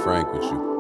frank with you.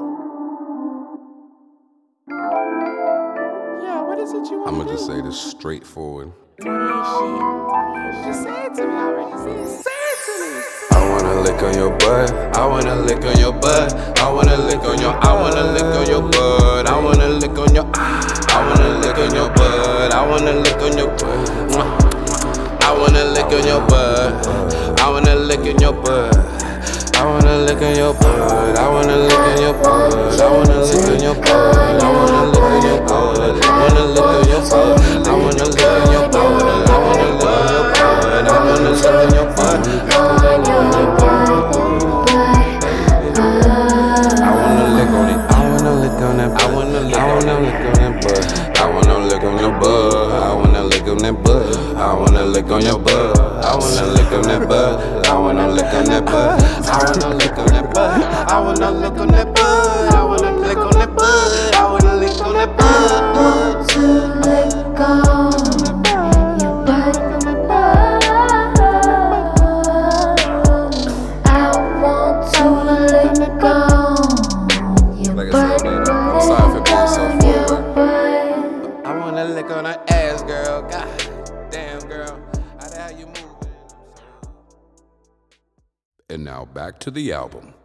Yeah, what is it you want? I'ma just say this straightforward. 28 shit. Just say it to me already. Say it to me. I wanna lick on your butt. I wanna lick on your butt. I wanna lick on your. I wanna lick on your butt. I wanna lick on your. I wanna lick on your butt. I wanna lick on your butt. I wanna lick on your butt. I wanna lick on your butt. I wanna lick on your butt. I wanna lick on your butt. I wanna lick on your butt. I wanna lick on your butt. I wanna lick on your butt. I wanna lick on your butt. I wanna lick on your butt. I wanna lick on your butt. I wanna lick on it. I wanna lick on that. I wanna lick on that butt. I wanna lick on your butt. I wanna lick on that butt. I wanna lick on your butt. I wanna lick on that butt. I wanna lick on that butt. I wanna lick on that butt. I wanna lick on that butt. I wanna lick on that butt. I wanna lick on that butt. Want to lick on your butt. I want to lick on your Like I butt. said, man, I'm sorry for being so forward. Butt. I wanna lick on her ass, girl. God damn, girl. How the hell you moving? And now back to the album.